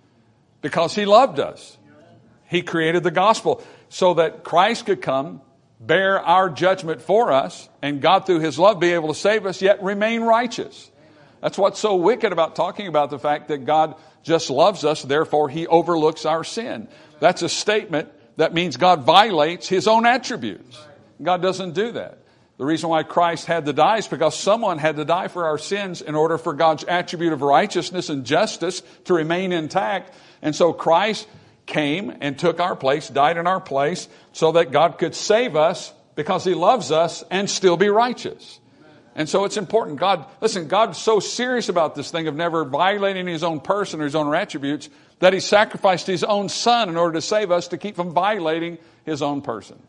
because he loved us. He created the gospel so that Christ could come, bear our judgment for us, and God through his love be able to save us, yet remain righteous. That's what's so wicked about talking about the fact that God just loves us, therefore he overlooks our sin. That's a statement that means God violates his own attributes. God doesn't do that. The reason why Christ had to die is because someone had to die for our sins in order for God's attribute of righteousness and justice to remain intact. And so Christ came and took our place, died in our place, so that God could save us because he loves us and still be righteous. And so it's important. God, listen, God's so serious about this thing of never violating his own person or his own attributes that he sacrificed his own son in order to save us, to keep from violating his own person.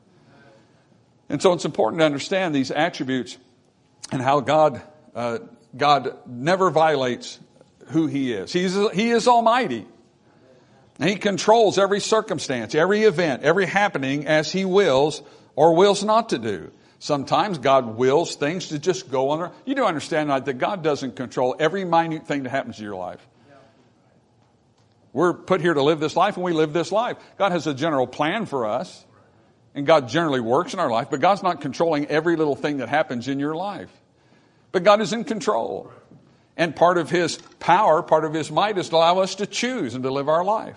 And so it's important to understand these attributes and how God uh, God never violates who he is. He's, he is almighty. And he controls every circumstance, every event, every happening as he wills or wills not to do. Sometimes God wills things to just go on. You do understand that God doesn't control every minute thing that happens in your life. We're put here to live this life, and we live this life. God has a general plan for us, and God generally works in our life, but God's not controlling every little thing that happens in your life. But God is in control. And part of his power, part of his might is to allow us to choose and to live our life.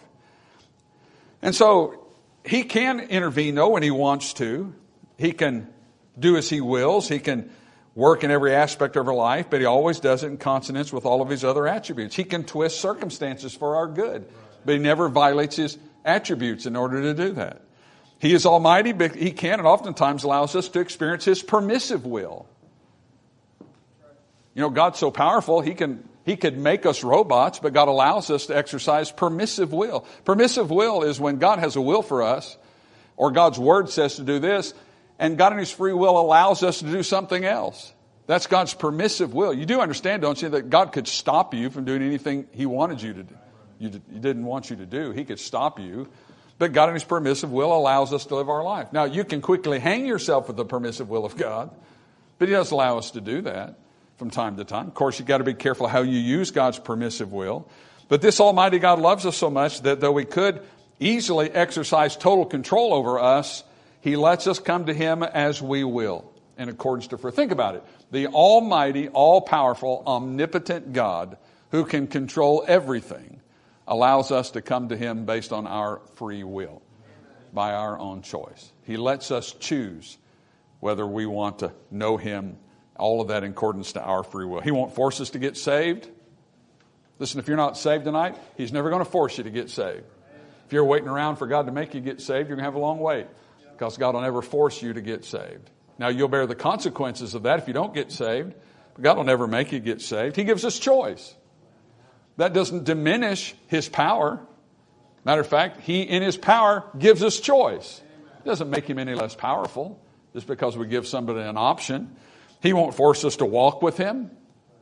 And so he can intervene, though, when he wants to. He can do as he wills. He can work in every aspect of our life, but he always does it in consonance with all of his other attributes. He can twist circumstances for our good, but he never violates his attributes in order to do that. He is almighty, but he can and oftentimes allows us to experience his permissive will. You know, God's so powerful, he can he could make us robots, but God allows us to exercise permissive will. Permissive will is when God has a will for us, or God's word says to do this, and God in his free will allows us to do something else. That's God's permissive will. You do understand, don't you, that God could stop you from doing anything he wanted you to do. You didn't want you to do. He could stop you. But God in his permissive will allows us to live our life. Now, you can quickly hang yourself with the permissive will of God, but he does allow us to do that from time to time. Of course, you've got to be careful how you use God's permissive will. But this almighty God loves us so much that though we could easily exercise total control over us, he lets us come to him as we will, in accordance to free. Think about it. The almighty, all-powerful, omnipotent God who can control everything allows us to come to him based on our free will, by our own choice. He lets us choose whether we want to know him, all of that in accordance to our free will. He won't force us to get saved. Listen, if you're not saved tonight, he's never going to force you to get saved. If you're waiting around for God to make you get saved, you're going to have a long wait, because God will never force you to get saved. Now, you'll bear the consequences of that if you don't get saved, but God will never make you get saved. He gives us choice. That doesn't diminish his power. Matter of fact, he in his power gives us choice. It doesn't make him any less powerful just because we give somebody an option. He won't force us to walk with him.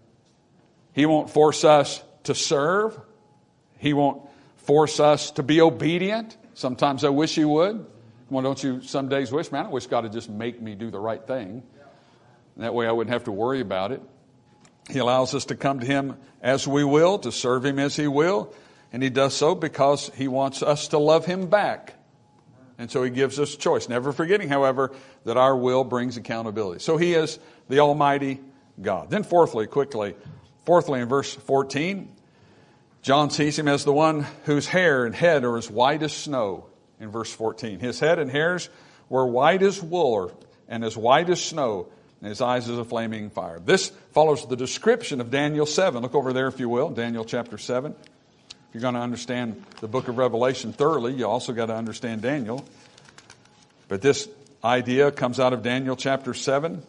He won't force us to serve. He won't force us to be obedient. Sometimes I wish he would. Well, don't you some days wish, man, I wish God would just make me do the right thing. And that way I wouldn't have to worry about it. He allows us to come to Him as we will, to serve Him as He will. And He does so because He wants us to love Him back. And so He gives us choice. Never forgetting, however, that our will brings accountability. So He is the Almighty God. Then fourthly, quickly, fourthly in verse fourteen, John sees Him as the one whose hair and head are as white as snow. In verse fourteen, His head and hairs were white as wool and as white as snow, and His eyes as a flaming fire. This follows the description of Daniel seven. Look over there, if you will, Daniel chapter seven. If you're going to understand the book of Revelation thoroughly, you also got to understand Daniel. But this idea comes out of Daniel chapter seven.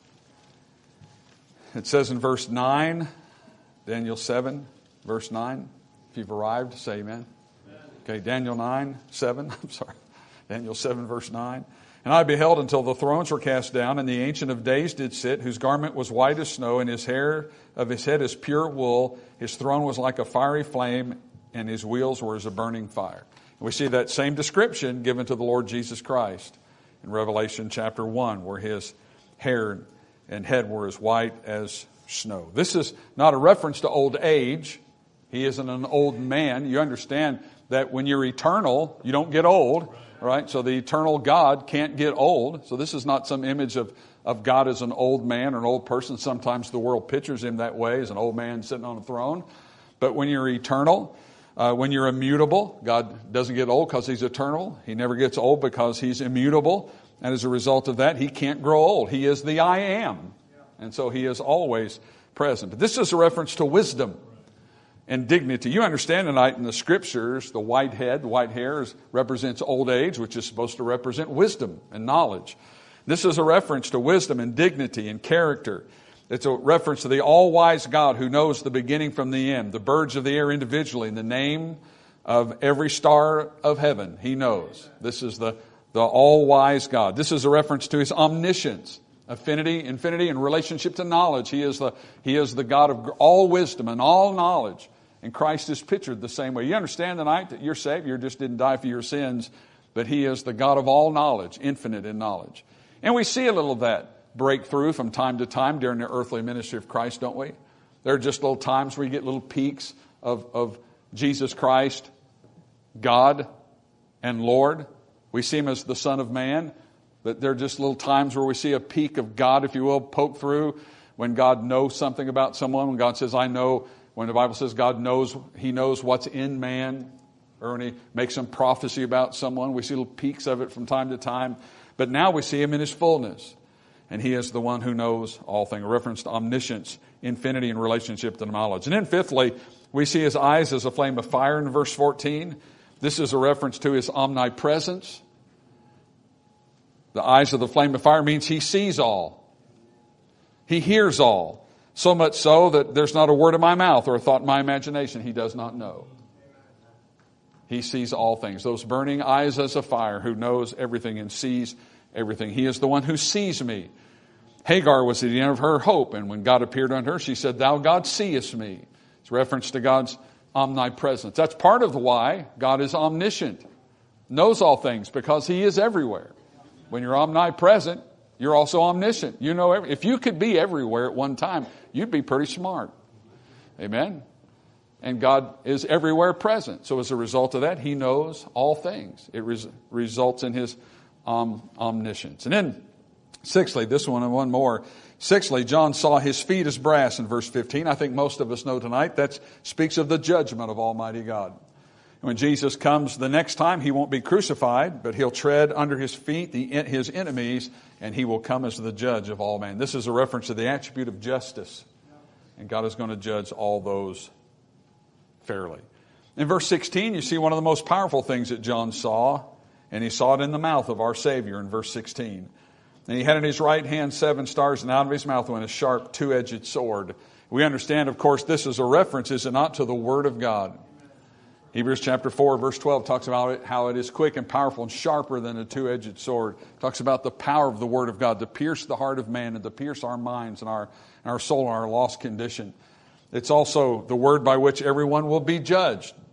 It says in verse nine, Daniel seven, verse nine. If you've arrived, say amen. Okay, Daniel nine, seven, I'm sorry, Daniel seven, verse nine. And I beheld until the thrones were cast down, and the Ancient of Days did sit, whose garment was white as snow, and his hair of his head as pure wool. His throne was like a fiery flame, and his wheels were as a burning fire. And we see that same description given to the Lord Jesus Christ in Revelation chapter one, where His hair and head were as white as snow. This is not a reference to old age. He isn't an old man. You understand that when you're eternal, you don't get old, right? So the eternal God can't get old. So this is not some image of, of God as an old man or an old person. Sometimes the world pictures Him that way, as an old man sitting on a throne. But when you're eternal, uh, when you're immutable, God doesn't get old because He's eternal. He never gets old because He's immutable. And as a result of that, He can't grow old. He is the I am. And so He is always present. This is a reference to wisdom and dignity. You understand tonight in the Scriptures, the white head, the white hair is, represents old age, which is supposed to represent wisdom and knowledge. This is a reference to wisdom and dignity and character. It's a reference to the all-wise God who knows the beginning from the end, the birds of the air individually, and the name of every star of heaven He knows. This is the, the all-wise God. This is a reference to His omniscience, affinity, infinity, and relationship to knowledge. He is the, he is the God of all wisdom and all knowledge. And Christ is pictured the same way. You understand tonight that you're saved. You just didn't die for your sins. But He is the God of all knowledge, infinite in knowledge. And we see a little of that breakthrough from time to time during the earthly ministry of Christ, don't we? There are just little times where you get little peaks of, of Jesus Christ, God and Lord. We see Him as the Son of Man. But there are just little times where we see a peak of God, if you will, poke through when God knows something about someone. When God says, I know, when the Bible says God knows, He knows what's in man. Or when He makes some prophecy about someone, we see little peaks of it from time to time. But now we see Him in His fullness. And He is the one who knows all things. A reference to omniscience, infinity, and relationship to knowledge. And then fifthly, we see His eyes as a flame of fire in verse fourteen. This is a reference to His omnipresence. The eyes of the flame of fire means He sees all. He hears all. So much so that there's not a word in my mouth or a thought in my imagination He does not know. He sees all things. Those burning eyes as a fire, who knows everything and sees everything. He is the one who sees me. Hagar was at the end of her hope, and when God appeared unto her, she said, Thou, God, seest me. It's a reference to God's omnipresence. That's part of why God is omniscient, knows all things, because He is everywhere. When you're omnipresent, you're also omniscient. You know, every, if you could be everywhere at one time, you'd be pretty smart. Amen? And God is everywhere present. So as a result of that, He knows all things. It res- results in His um, omniscience. And then, sixthly, this one and one more. Sixthly, John saw His feet as brass in verse fifteen. I think most of us know tonight that speaks of the judgment of Almighty God. When Jesus comes the next time, He won't be crucified, but He'll tread under His feet the, His enemies, and He will come as the judge of all men. This is a reference to the attribute of justice. And God is going to judge all those fairly. In verse sixteen, you see one of the most powerful things that John saw, and he saw it in the mouth of our Savior in verse sixteen. And He had in His right hand seven stars, and out of His mouth went a sharp two-edged sword. We understand, of course, this is a reference, is it not, to the Word of God. Hebrews chapter four, verse twelve talks about it, how it is quick and powerful and sharper than a two-edged sword. It talks about the power of the Word of God to pierce the heart of man and to pierce our minds and our, and our soul and our lost condition. It's also the word by which everyone will be judged.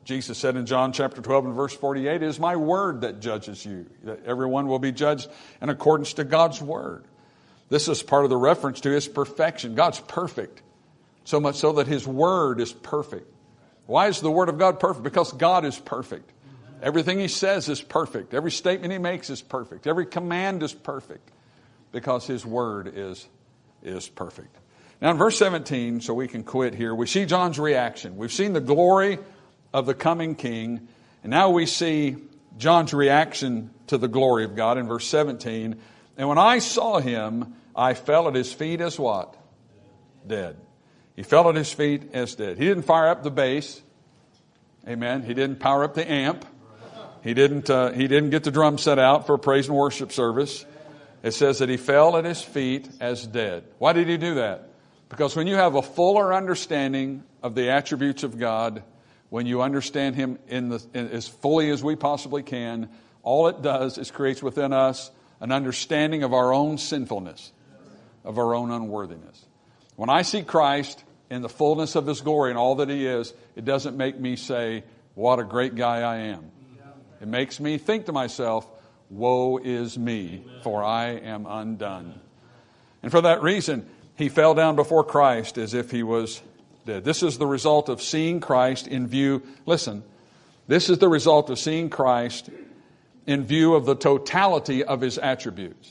Jesus said in John chapter twelve and verse forty-eight, "It is my word that judges you, that everyone will be judged in accordance to God's word." This is part of the reference to his perfection. God's perfect, so much so that his word is perfect. Why is the word of God perfect? Because God is perfect. Everything he says is perfect. Every statement he makes is perfect. Every command is perfect because his word is, is perfect. Now in verse seventeen, so we can quit here, we see John's reaction. We've seen the glory of the coming king, and now we see John's reaction to the glory of God in verse seventeen. "And when I saw him, I fell at his feet as" what? Dead. He fell at his feet as dead. He didn't fire up the bass. Amen. He didn't power up the amp. He didn't, uh, he didn't get the drum set out for a praise and worship service. It says that he fell at his feet as dead. Why did he do that? Because when you have a fuller understanding of the attributes of God, when you understand him in the, in, as fully as we possibly can, all it does is creates within us an understanding of our own sinfulness, of our own unworthiness. When I see Christ in the fullness of his glory and all that he is, it doesn't make me say, "What a great guy I am." It makes me think to myself, "Woe is me, for I am undone." And for that reason, he fell down before Christ as if he was dead. This is the result of seeing Christ in view. Listen, this is the result of seeing Christ in view of the totality of his attributes.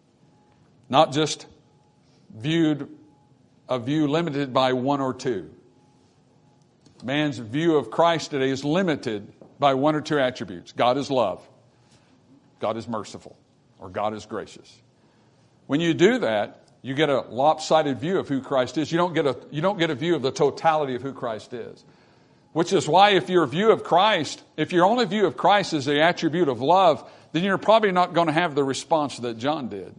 Not just viewed, a view limited by one or two. Man's view of Christ today is limited by one or two attributes. God is love. God is merciful. Or God is gracious. When you do that, you get a lopsided view of who Christ is. You don't get a, you don't get a view of the totality of who Christ is. Which is why if your view of Christ, if your only view of Christ is the attribute of love, then you're probably not going to have the response that John did.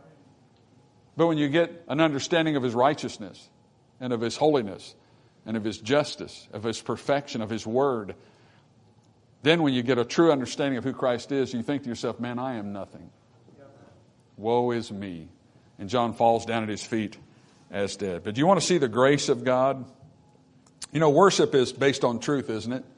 But when you get an understanding of his righteousness and of his holiness and of his justice, of his perfection, of his word, then when you get a true understanding of who Christ is, you think to yourself, "Man, I am nothing. Woe is me." And John falls down at his feet as dead. But do you want to see the grace of God? You know, worship is based on truth, isn't it?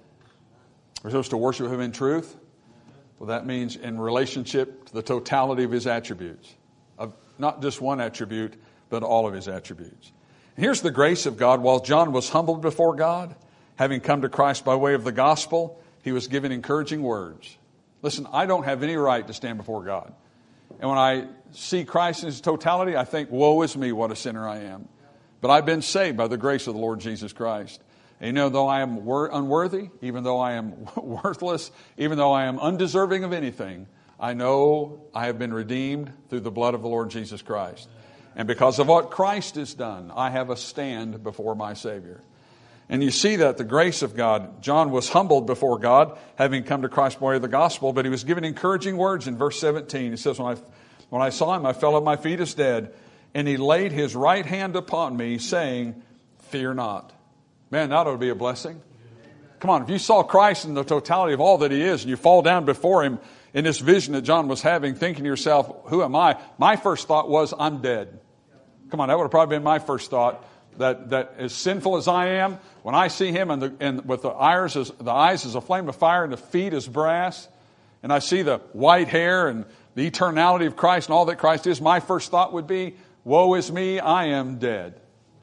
We're supposed to worship him in truth. Well, that means in relationship to the totality of his attributes. Of not just one attribute, but all of his attributes. And here's the grace of God. While John was humbled before God, having come to Christ by way of the gospel, he was given encouraging words. Listen, I don't have any right to stand before God. And when I see Christ in his totality, I think, "Woe is me, what a sinner I am." But I've been saved by the grace of the Lord Jesus Christ. And you know, though I am wor- unworthy, even though I am worthless, even though I am undeserving of anything, I know I have been redeemed through the blood of the Lord Jesus Christ. And because of what Christ has done, I have a stand before my Savior. And you see that the grace of God. John was humbled before God, having come to Christ by way of the gospel, but he was given encouraging words in verse seventeen. He says, when I, when I saw him, I fell at my feet as dead, and he laid his right hand upon me, saying, "Fear not." Man, that ought to be a blessing. Come on, if you saw Christ in the totality of all that he is, and you fall down before him in this vision that John was having, thinking to yourself, "Who am I?" My first thought was, "I'm dead." Come on, that would have probably been my first thought. That, that as sinful as I am, when I see him and, the, and with the eyes, as, the eyes as a flame of fire and the feet as brass, and I see the white hair and the eternality of Christ and all that Christ is, my first thought would be, "Woe is me, I am dead."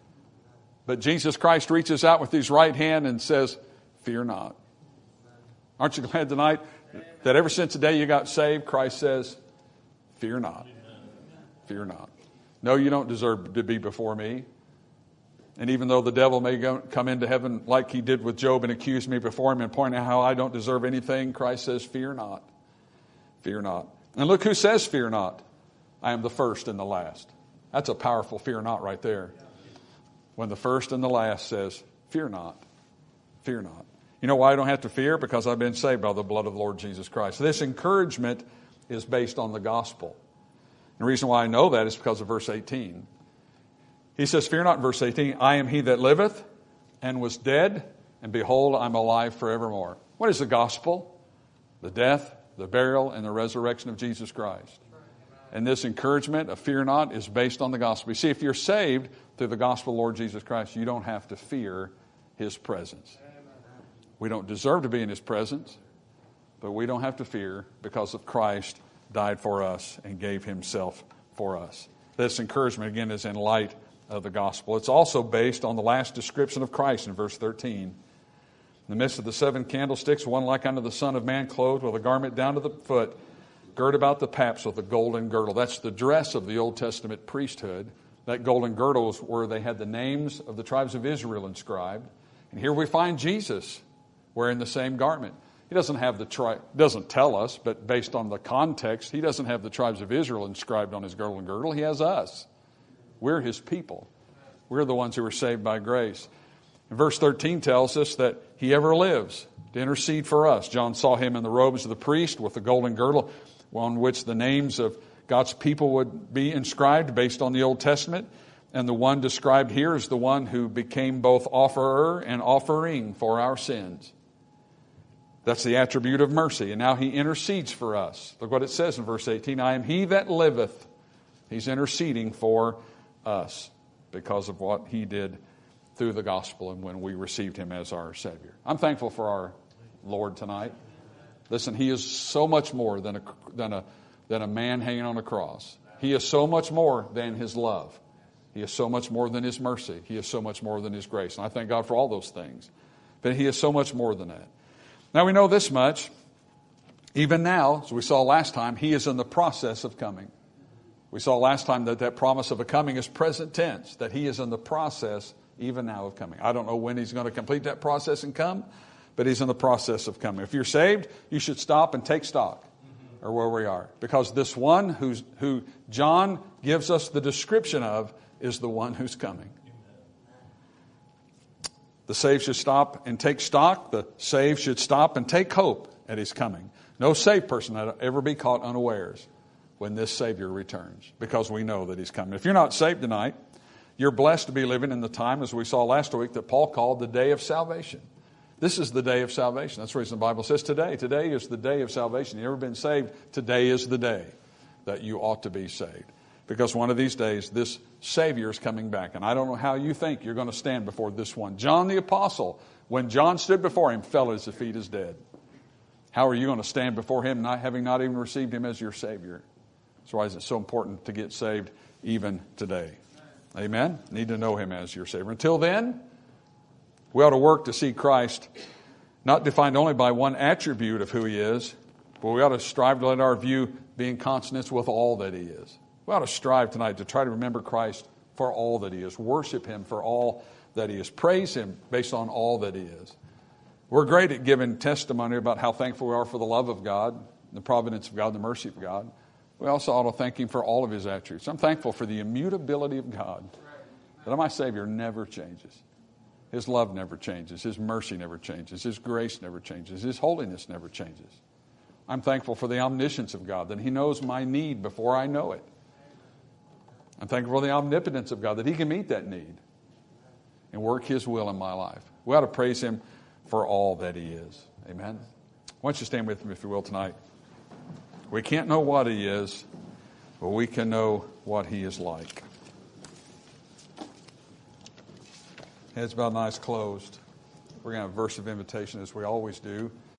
But Jesus Christ reaches out with his right hand and says, "Fear not." Aren't you glad tonight that ever since the day you got saved, Christ says, "Fear not. Fear not. No, you don't deserve to be before me." And even though the devil may go, come into heaven like he did with Job and accuse me before him and point out how I don't deserve anything, Christ says, "Fear not. Fear not." And look who says, "Fear not. I am the first and the last." That's a powerful "fear not" right there. When the first and the last says, "Fear not. Fear not." You know why I don't have to fear? Because I've been saved by the blood of the Lord Jesus Christ. This encouragement is based on the gospel. And the reason why I know that is because of verse eighteen. He says, "Fear not," in verse eighteen, "I am he that liveth and was dead, and behold, I'm alive forevermore." What is the gospel? The death, the burial, and the resurrection of Jesus Christ. And this encouragement of "fear not" is based on the gospel. You see, if you're saved through the gospel of the Lord Jesus Christ, you don't have to fear his presence. We don't deserve to be in His presence, but we don't have to fear because of Christ died for us and gave Himself for us. This encouragement, again, is in light of the gospel. It's also based on the last description of Christ in verse thirteen. In the midst of the seven candlesticks, one like unto the Son of Man, clothed with a garment down to the foot, girt about the paps with a golden girdle. That's the dress of the Old Testament priesthood. That golden girdle is where they had the names of the tribes of Israel inscribed. And here we find Jesus wearing the same garment. He doesn't have the tri- doesn't tell us, but based on the context, He doesn't have the tribes of Israel inscribed on His golden girdle. He has us. We're His people. We're the ones who are saved by grace. And verse thirteen tells us that He ever lives to intercede for us. John saw Him in the robes of the priest with the golden girdle on which the names of God's people would be inscribed based on the Old Testament. And the one described here is the one who became both offerer and offering for our sins. That's the attribute of mercy. And now He intercedes for us. Look what it says in verse eighteen. I am He that liveth. He's interceding for us because of what He did through the gospel and when we received Him as our Savior. I'm thankful for our Lord tonight. Listen, He is so much more than a, than a, than a man hanging on a cross. He is so much more than His love. He is so much more than His mercy. He is so much more than His grace. And I thank God for all those things. But He is so much more than that. Now we know this much. Even now, as we saw last time, He is in the process of coming. We saw last time that that promise of a coming is present tense, that He is in the process even now of coming. I don't know when He's going to complete that process and come, but He's in the process of coming. If you're saved, you should stop and take stock of where we are. Because this one who's, who John gives us the description of is the one who's coming. The saved should stop and take stock. The saved should stop and take hope at His coming. No saved person will ever be caught unawares when this Savior returns, because we know that He's coming. If you're not saved tonight, you're blessed to be living in the time, as we saw last week, that Paul called the day of salvation. This is the day of salvation. That's the reason the Bible says today. Today is the day of salvation. You've ever been saved? Today is the day that you ought to be saved. Because one of these days, this Savior is coming back. And I don't know how you think you're going to stand before this one. John the Apostle, when John stood before Him, fell at His feet as dead. How are you going to stand before Him, not having not even received Him as your Savior? That's why it's so important to get saved even today. Amen? Need to know Him as your Savior. Until then, we ought to work to see Christ not defined only by one attribute of who He is, but we ought to strive to let our view be in consonance with all that He is. We ought to strive tonight to try to remember Christ for all that He is. Worship Him for all that He is. Praise Him based on all that He is. We're great at giving testimony about how thankful we are for the love of God, the providence of God, the mercy of God. We also ought to thank Him for all of His attributes. I'm thankful for the immutability of God, that my Savior never changes. His love never changes. His mercy never changes. His grace never changes. His holiness never changes. I'm thankful for the omniscience of God, that He knows my need before I know it. I'm thankful for the omnipotence of God, that He can meet that need and work His will in my life. We ought to praise Him for all that He is. Amen. Why don't you stand with me, if you will, tonight? We can't know what He is, but we can know what He is like. Heads bowed and eyes closed. We're going to have a verse of invitation, as we always do.